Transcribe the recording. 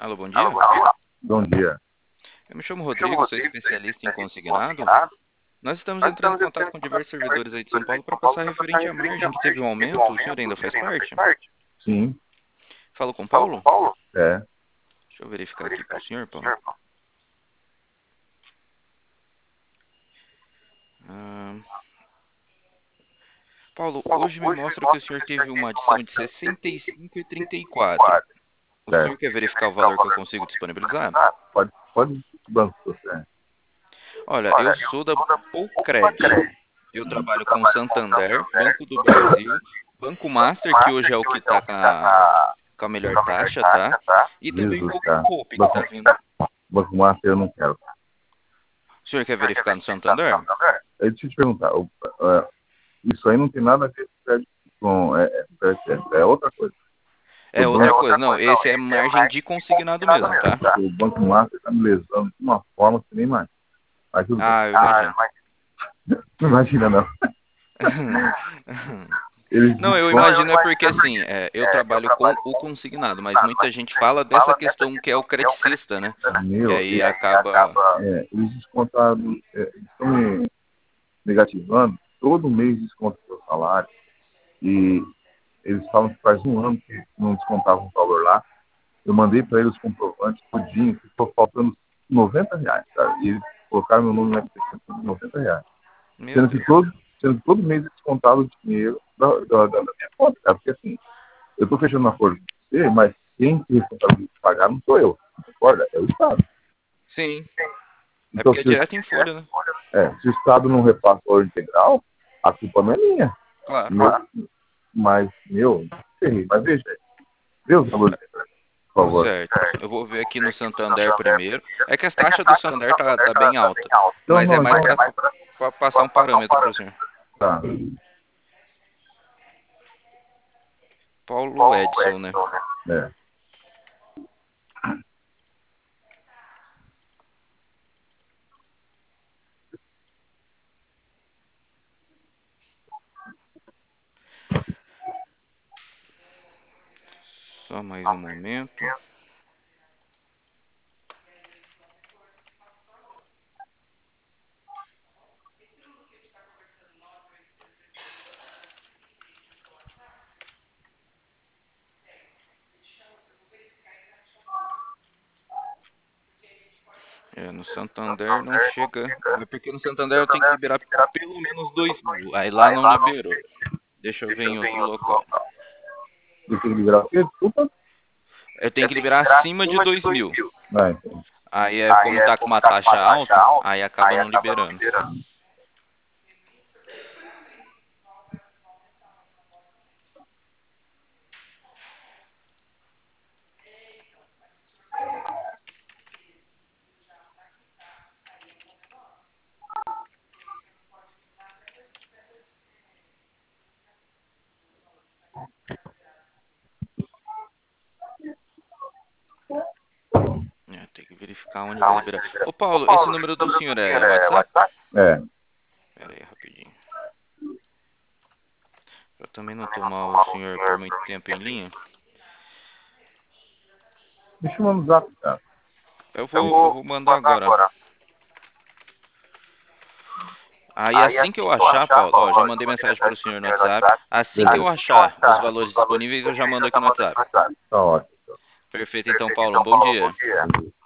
Alô, bom dia. Bom dia. Eu me chamo Rodrigo, sou especialista em consignado. Nós estamos entrando em contato com diversos servidores aí de São Paulo para passar referente à margem que teve um aumento. O senhor ainda faz parte? Sim, Falo com o Paulo? é. Deixa eu verificar aqui para o senhor, Paulo. Ah, Paulo, hoje me mostra que o senhor teve uma adição de 65,34. O senhor Certo. quer verificar o valor que eu consigo disponibilizar? Pode banco você. Olha, eu sou da Poucred. Eu trabalho com Santander, Banco do Brasil, Banco Master, que hoje é o que está com a melhor taxa, tá? E também Jesus, com cara. o Hope, que está vindo. Banco Master eu não quero. O senhor quer verificar no Santander? Deixa eu te perguntar. Isso aí não tem nada a ver com é outra coisa. O É outra banco, coisa, não, esse é margem de consignado mesmo, tá? o Banco Master está me lesando de uma forma que nem mais. Mas tudo bem. Ah, eu imagino. Não imagina, não. Eles Não, eu descontam. imagino é porque assim, eu trabalho com o consignado, mas muita gente fala dessa questão que é o creticista, né? Que Meu, aí acaba. eles descontaram, estão me negativando, todo mês desconta o seu salário. E eles falam que faz um ano que não descontavam o valor lá. Eu mandei para eles os comprovantes, tudinho, ficou faltando R$ 90, cara. E eles colocaram meu nome na questão de R$ 90. Meu Sendo que Deus. todo mês eles descontavam o dinheiro da minha conta, cara. Porque assim, eu estou fechando um acordo com você, mas quem tem responsabilidade de pagar não sou eu. Concorda? É o Estado. Sim, é Então, porque é direto em folha, né? se o Estado não repassa o valor integral, a culpa não é minha. Claro. Mas, ferrei. Mas veja, vê os valores integrais, por favor. Certo. Eu vou ver aqui no Santander primeiro. É que as taxas do Santander tá bem alta, Então, mas é não, mais então, para passar um parâmetro para o senhor. tá. Paulo Edson, né? É. Só mais um momento. No Santander não chega. É porque no Santander eu tenho que liberar pelo menos 2.000. Aí lá não liberou. Deixa eu ver em outro local. Eu tenho que liberar o quê? Desculpa? Eu tenho que liberar acima de 2.000. Ah, então. Aí é como tá com uma taxa alta, aí acaba não liberando. Tem que verificar onde vai liberar. Ô Paulo, esse número do senhor é WhatsApp? É. Pera aí, rapidinho. Pra também não tomar o senhor por muito tempo em linha. Me chama no zap, cara. Eu vou mandar agora. Aí assim que eu achar, Paulo, ó, já mandei mensagem para o senhor no WhatsApp. Assim que eu achar os valores disponíveis, eu já mando aqui no WhatsApp. Tá ótimo. Perfeito, então, Paulo, um bom dia.